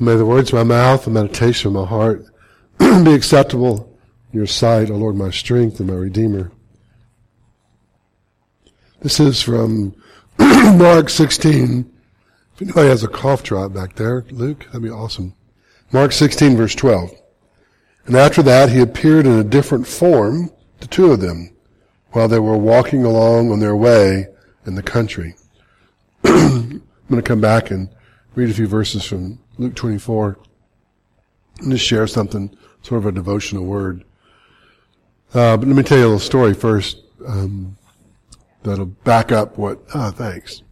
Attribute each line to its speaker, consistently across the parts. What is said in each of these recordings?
Speaker 1: May the words of my mouth and meditation of my heart be acceptable in your sight, O Lord, my strength and my Redeemer. This is from Mark 16. If anybody has a cough drop back there, Luke, that'd be awesome. Mark 16, verse 12. And after that, he appeared in a different form to two of them while they were walking along on their way in the country. I'm going to come back and read a few verses from Luke 24 and just share something, sort of a devotional word. But let me tell you a little story first that'll back up what, thanks.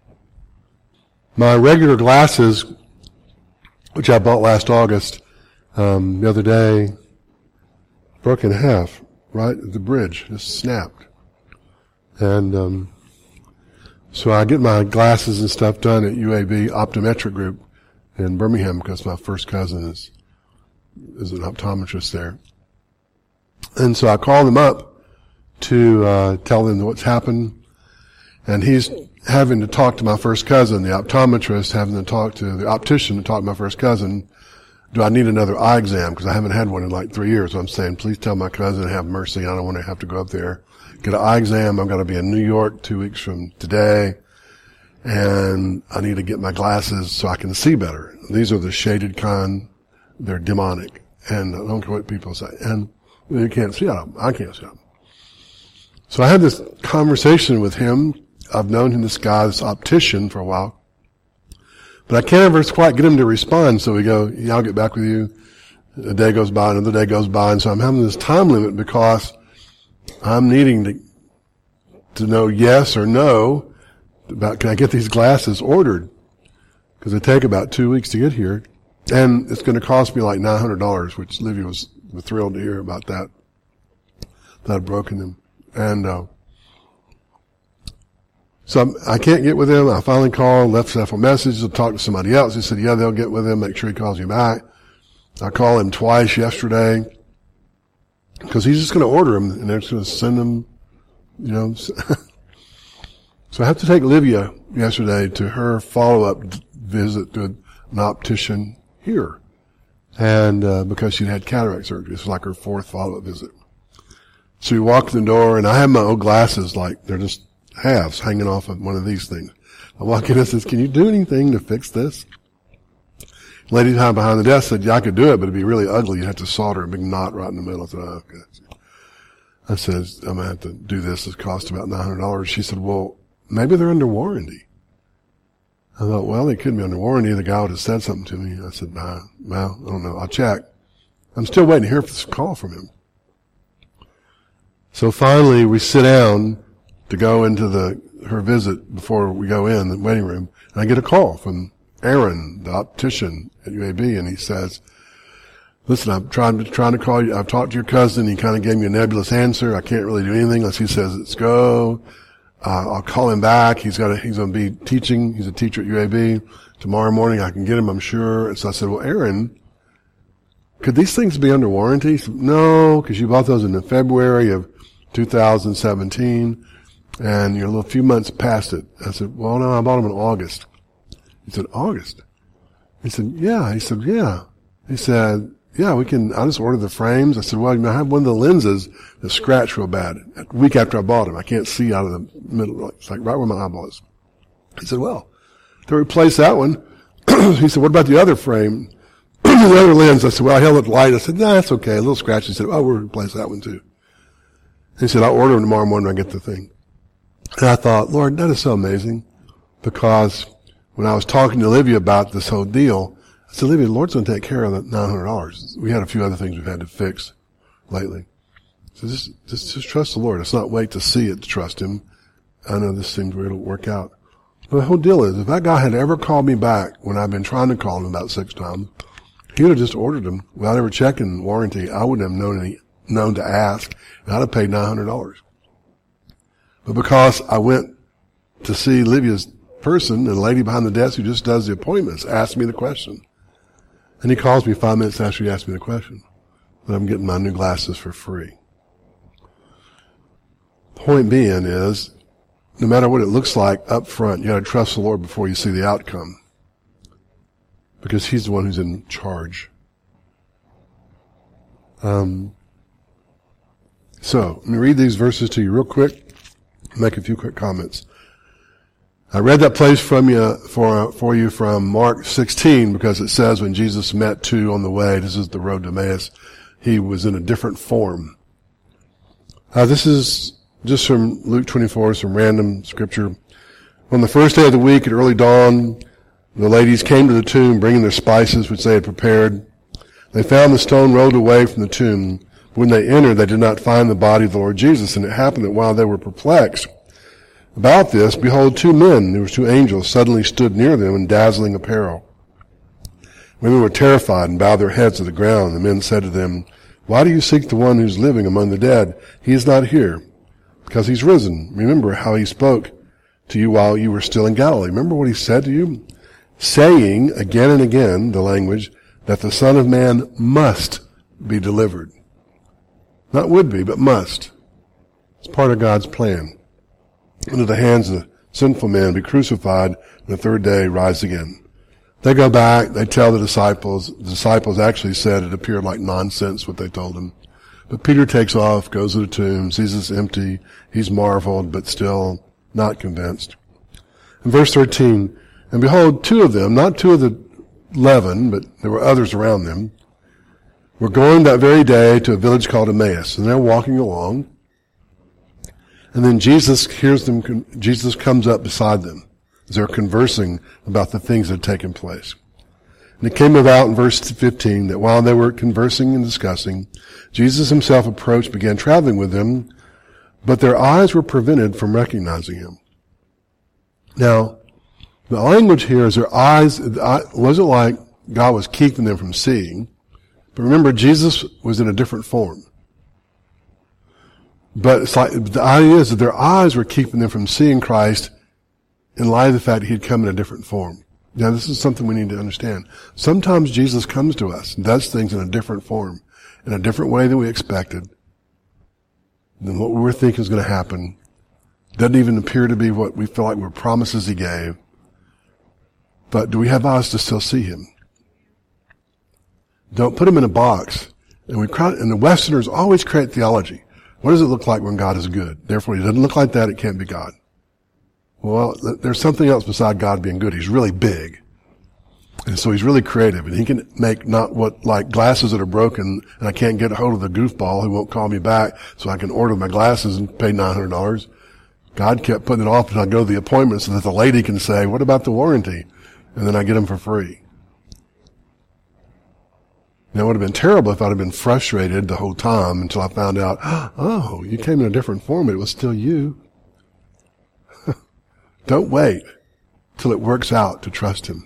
Speaker 1: My regular glasses, which I bought last August, the other day, broke in half, right at the bridge, just snapped. And so I get my glasses and stuff done at UAB Optometric Group in Birmingham because my first cousin is an optometrist there. And so I call them up to tell them what's happened. And he's having to talk to my first cousin, the optometrist, having to talk to the optician to talk to my first cousin. Do I need another eye exam? Because I haven't had one in like 3 years. So I'm saying, please tell my cousin, have mercy. I don't want to have to go up there, get an eye exam. I'm going to be in New York 2 weeks from today. And I need to get my glasses so I can see better. These are the shaded kind. They're demonic. And I don't care what people say. And you can't see out of them. I can't see out of them. So I had this conversation with him. I've known this guy, this optician, for a while. But I can't ever quite get him to respond. So we go, yeah, I'll get back with you. A day goes by, another day goes by. And so I'm having this time limit because I'm needing to know yes or no about, can I get these glasses ordered? Because they take about 2 weeks to get here. And it's going to cost me like $900, which Livia was thrilled to hear about that I'd broken them. And, so I can't get with him. I finally called, left several messages, talked to somebody else. He said, yeah, they'll get with him, make sure he calls you back. I called him twice yesterday because he's just going to order them and they're just going to send them, you know. So I have to take Livia yesterday to her follow-up visit to an optician here. And, because she'd had cataract surgery. This is like her fourth follow-up visit. So we walk in the door and I have my old glasses, like they're just halves hanging off of one of these things. I walk in and says, can you do anything to fix this? Lady behind the desk said, yeah, I could do it, but it'd be really ugly. You'd have to solder a big knot right in the middle. I said, oh, okay. I said, I'm going to have to do this. It costs about $900. She said, well, maybe they're under warranty. I thought, well, they could be under warranty. The guy would have said something to me. I said, nah, well, I don't know. I'll check. I'm still waiting to hear this call from him. So finally we sit down to go into her visit before we go in the waiting room. And I get a call from Aaron, the optician at UAB, and he says, listen, I'm trying to call you. I've talked to your cousin. He kind of gave me a nebulous answer. I can't really do anything unless he says, let's go. I'll call him back. He's going to be teaching. He's a teacher at UAB. Tomorrow morning I can get him, I'm sure. And so I said, well, Aaron, could these things be under warranty? He said, no, because you bought those in the February of 2017. And you're a few months past it. I said, well, no, I bought them in August. He said, August? He said, yeah. He said, yeah. He said, yeah, I'll just order the frames. I said, well, I have one of the lenses that scratched real bad. A week after I bought them, I can't see out of the middle. It's like right where my eyeball is. He said, well, to replace that one, he said, what about the other frame? The other lens? I said, well, I held it light. I said, nah, that's okay. A little scratch. He said, oh, we'll replace that one too. He said, I'll order them tomorrow morning when I get the thing. And I thought, Lord, that is so amazing, because when I was talking to Olivia about this whole deal, I said, Olivia, the Lord's going to take care of that $900. We had a few other things we've had to fix lately. So just trust the Lord. Let's not wait to see it to trust Him. I know this seems weird to work out. But the whole deal is, if that guy had ever called me back when I've been trying to call him about 6 times, he would have just ordered them without ever checking warranty. I wouldn't have known to ask, and I'd have paid $900. But because I went to see Livia's person, and the lady behind the desk who just does the appointments asked me the question. And he calls me 5 minutes after he asked me the question. That I'm getting my new glasses for free. Point being is, no matter what it looks like up front, you gotta trust the Lord before you see the outcome. because he's the one who's in charge. So, let me read these verses to you real quick, make a few quick comments. I read that place from you, for you from Mark 16, because it says when Jesus met two on the way, this is the road to Emmaus, he was in a different form. This is just from Luke 24, some random scripture. On the first day of the week at early dawn, the ladies came to the tomb bringing their spices which they had prepared. They found the stone rolled away from the tomb. When they entered, they did not find the body of the Lord Jesus. And it happened that while they were perplexed about this, behold, two men, there were two angels, suddenly stood near them in dazzling apparel. Women were terrified and bowed their heads to the ground. The men said to them, "Why do you seek the one who's living among the dead? He is not here, because he's risen. Remember how he spoke to you while you were still in Galilee." Remember what he said to you? Saying again and again, the language, that the Son of Man must be delivered. Not would be, but must. It's part of God's plan. Into the hands of the sinful man, be crucified, and the third day rise again. They go back, they tell the disciples. The disciples actually said it appeared like nonsense what they told him. But Peter takes off, goes to the tomb, sees it's empty. He's marveled, but still not convinced. In verse 13, and behold, two of them, not two of the 11, but there were others around them, were going that very day to a village called Emmaus. And they're walking along. And then Jesus hears them, Jesus comes up beside them as they're conversing about the things that had taken place. And it came about in verse 15 that while they were conversing and discussing, Jesus himself approached, began traveling with them, but their eyes were prevented from recognizing him. Now, the language here is their eyes, it wasn't like God was keeping them from seeing, but remember, Jesus was in a different form. But it's like, the idea is that their eyes were keeping them from seeing Christ in light of the fact he had come in a different form. Now, this is something we need to understand. Sometimes Jesus comes to us and does things in a different form, in a different way than we expected, than what we were thinking was going to happen. Doesn't even appear to be what we feel like were promises he gave. But do we have eyes to still see him? Don't put him in a box. And the Westerners always create theology. What does it look like when God is good? Therefore, he doesn't look like that, it can't be God. Well, there's something else beside God being good. He's really big. And so he's really creative. And he can make not what, like glasses that are broken, and I can't get a hold of the goofball who won't call me back so I can order my glasses and pay $900. God kept putting it off until I go to the appointment so that the lady can say, "What about the warranty?" And then I get them for free. Now, it would have been terrible if I'd have been frustrated the whole time until I found out, oh, you came in a different form, but it was still you. Don't wait till it works out to trust him.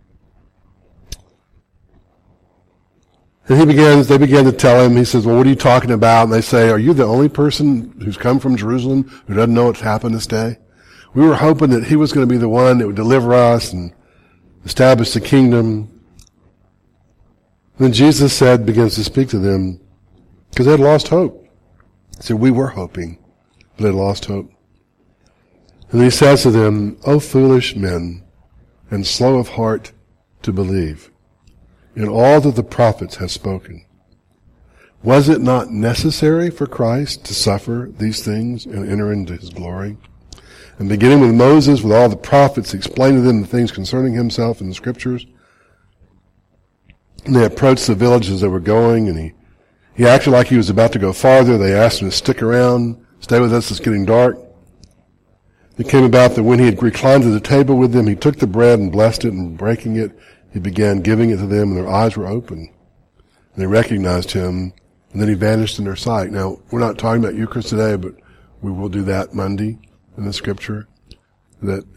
Speaker 1: And they began to tell him, he says, "Well, what are you talking about?" And they say, "Are you the only person who's come from Jerusalem who doesn't know what's happened this day? We were hoping that he was going to be the one that would deliver us and establish the kingdom." Then Jesus begins to speak to them, because they had lost hope. He said, "We were hoping, but they had lost hope." And he says to them, "O foolish men, and slow of heart to believe in all that the prophets have spoken. Was it not necessary for Christ to suffer these things and enter into his glory?" And beginning with Moses, with all the prophets, explained to them the things concerning himself in the scriptures. And they approached the village as they were going, and he acted like he was about to go farther. They asked him to stick around, stay with us, it's getting dark. It came about that when he had reclined at the table with them, he took the bread and blessed it, and breaking it, he began giving it to them, and their eyes were open. And they recognized him, and then he vanished in their sight. Now, we're not talking about Eucharist today, but we will do that Monday in the scripture. That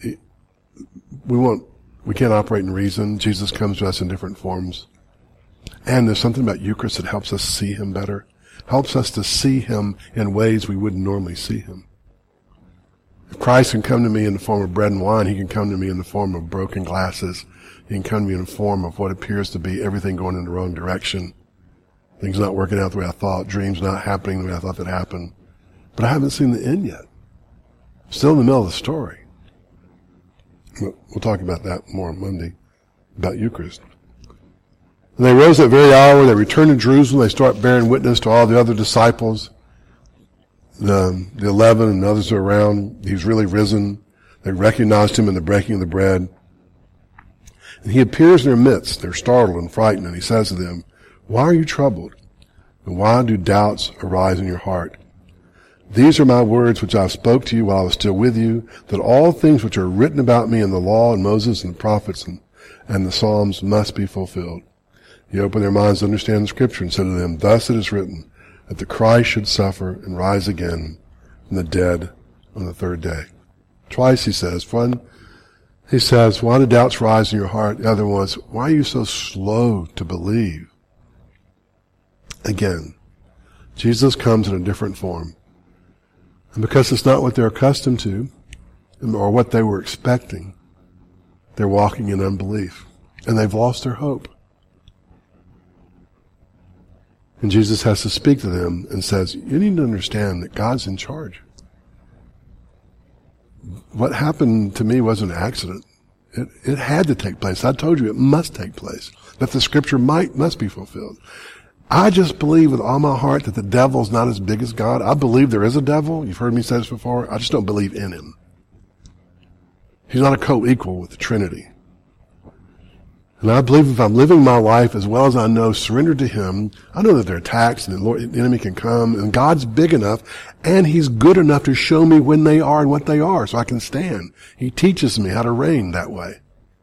Speaker 1: we can't operate in reason. Jesus comes to us in different forms. And there's something about Eucharist that helps us see him better, helps us to see him in ways we wouldn't normally see him. If Christ can come to me in the form of bread and wine, he can come to me in the form of broken glasses. He can come to me in the form of what appears to be everything going in the wrong direction. Things not working out the way I thought, dreams not happening the way I thought they'd happen. But I haven't seen the end yet. I'm still in the middle of the story. We'll talk about that more on Monday, about Eucharist. And they rose that very hour. They returned to Jerusalem. They start bearing witness to all the other disciples. The 11 and others are around. He's really risen. They recognized him in the breaking of the bread. And he appears in their midst. They're startled and frightened. And he says to them, "Why are you troubled? And why do doubts arise in your heart? These are my words which I spoke to you while I was still with you, that all things which are written about me in the law and Moses and the prophets and the Psalms must be fulfilled." He opened their minds to understand the scripture and said to them, "Thus it is written, that the Christ should suffer and rise again from the dead on the third day." Twice he says, one, he says, "Why do doubts rise in your heart?" The other was, "Why are you so slow to believe?" Again, Jesus comes in a different form. And because it's not what they're accustomed to, or what they were expecting, they're walking in unbelief. And they've lost their hope. And Jesus has to speak to them and says, "You need to understand that God's in charge. What happened to me wasn't an accident. It had to take place. I told you it must take place. That the scripture must be fulfilled. I just believe with all my heart that the devil's not as big as God. I believe there is a devil. You've heard me say this before. I just don't believe in him. He's not a co-equal with the Trinity. And I believe if I'm living my life as well as I know, surrendered to him, I know that there are attacks and the enemy can come, and God's big enough, and he's good enough to show me when they are and what they are, so I can stand. He teaches me how to reign that way.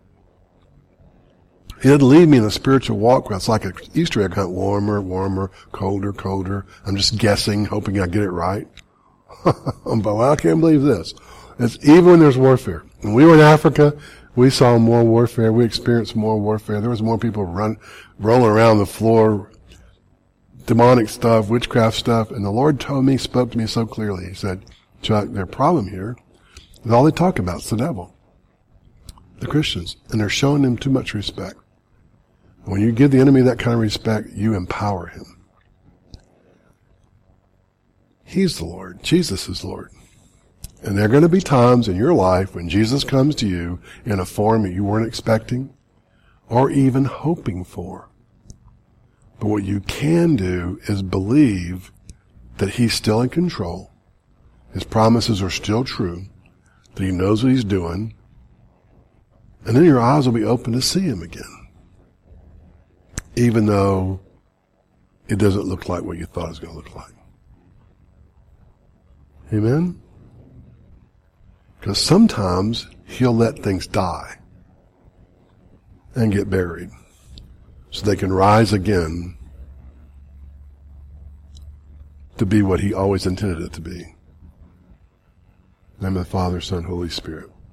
Speaker 1: He doesn't leave me in a spiritual walk where it's like an Easter egg hunt, warmer, colder. I'm just guessing, hoping I get it right. But I can't believe this. It's even when there's warfare. When we were in Africa, we saw more warfare. We experienced more warfare. There was more people rolling around the floor, demonic stuff, witchcraft stuff. And the Lord spoke to me so clearly. He said, "Chuck, their problem here is all they talk about is the devil. The Christians. And they're showing him too much respect. When you give the enemy that kind of respect, you empower him. He's the Lord. Jesus is Lord. And there are going to be times in your life when Jesus comes to you in a form that you weren't expecting or even hoping for. But what you can do is believe that he's still in control. His promises are still true, that he knows what he's doing, and then your eyes will be open to see him again. Even though it doesn't look like what you thought it was going to look like. Amen? Because sometimes he'll let things die and get buried so they can rise again to be what he always intended it to be. In the name of the Father, Son, Holy Spirit.